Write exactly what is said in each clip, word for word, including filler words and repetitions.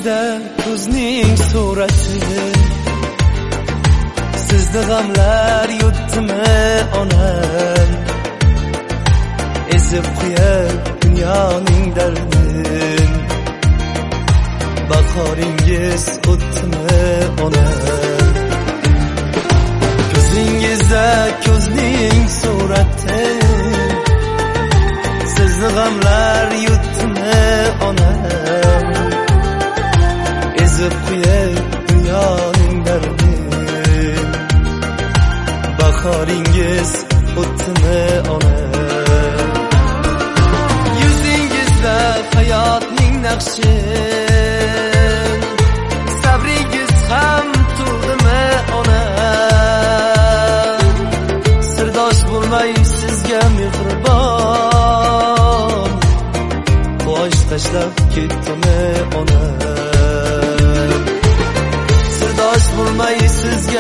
Yuzingizda ko'zning surati, sizni g'amlar yutdimi onam, ezib qo'yar dunyoning dardin. Bahoringiz o'tdimi onam, ko'zingizda ko'zning surati, sizni g'amlar yutdimi onam, ezib qo'yar dunyoning dardin. Bahoringiz o'tdimi onam, yuzingizda hayotning naqshi, sabringiz ham turdimi onam, sirdosh bo'lmay sizga mehribon, bosh tashlab ketdimi onam, sirdosh bo'lmay sizga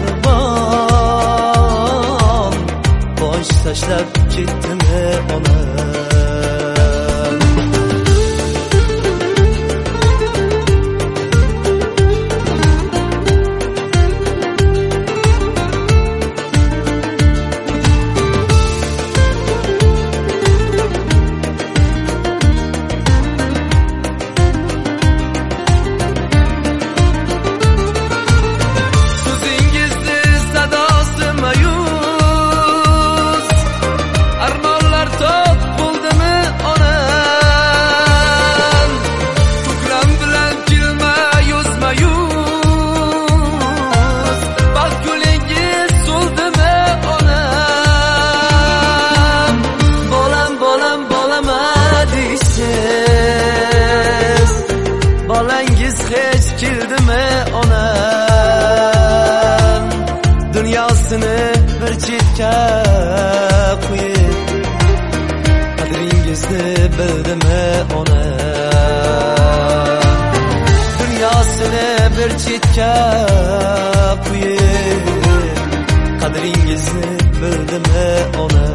mehribon, bosh tashlab ketdimi onam. Bolangiz hech keldimi onam, dunyosini bir chetga qo'yib, qadringizni bildimi onam, dunyosini bir chetga qo'yib, qadringizni bildimi onam.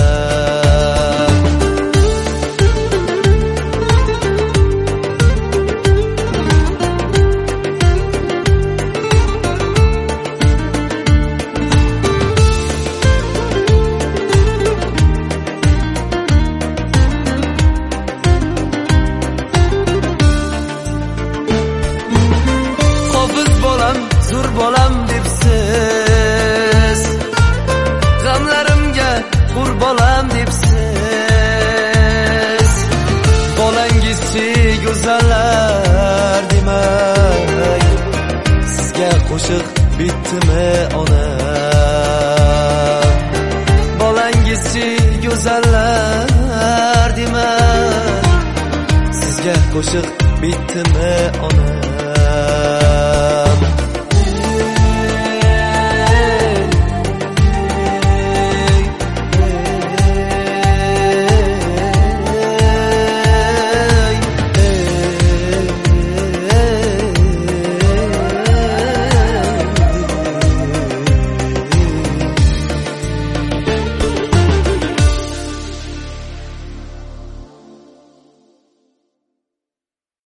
Zur bolam debsiz, g'amlarimga qur bolam debsiz, bolangizchi go'zallar demay, sizga qo'shiq bitdimi onam, bolangizchi go'zallar demay, sizga qo'shiq bitdimi onam.